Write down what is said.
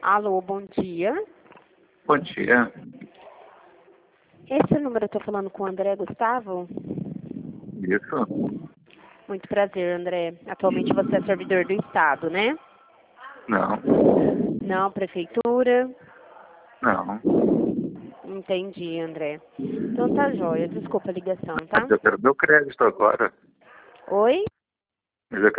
Alô, bom dia. Bom dia. Esse número eu tô falando com o André Gustavo? Isso? Muito prazer, André. Atualmente você é servidor do Estado, né? Não. Não, prefeitura? Não. Entendi, André. Então tá jóia. Desculpa a ligação, tá? Mas eu quero meu crédito agora. Oi? Mas eu